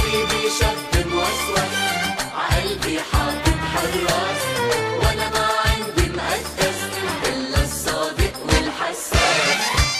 حبيبي شاب موسوس عقلبي حاطط حراس، وانا ما عندي مقدس الا الصادق والحساس.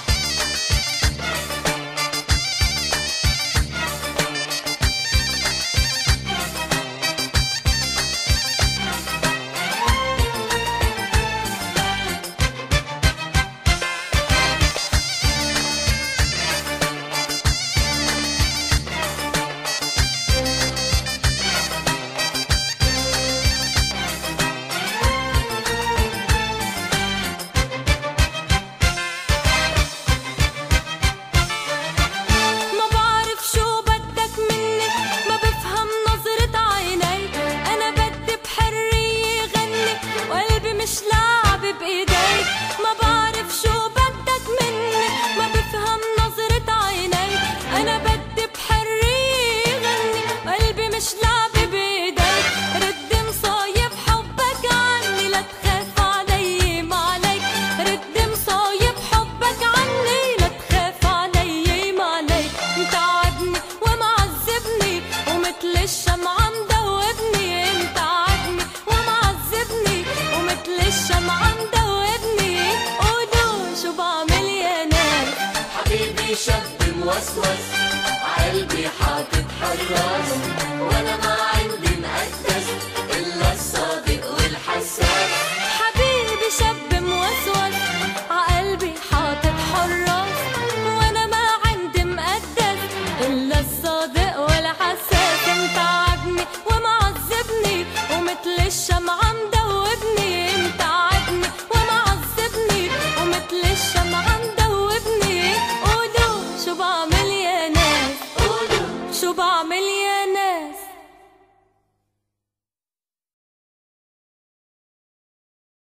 شاب موسوس عقلبي حاطط حراس، وانا ما عندي مقدس الا الصادق والحساس. حبيبي شاب موسوس عقلبي حاطط حراس، وانا ما عندي مقدس الا الصادق والحساس. انت عدني ومعذبني ومثل الشمعة مدوبني، انت عدني ومعذبني ومثل الشمعة مدوبني. شو بعمل يا ناس؟ شو بعمل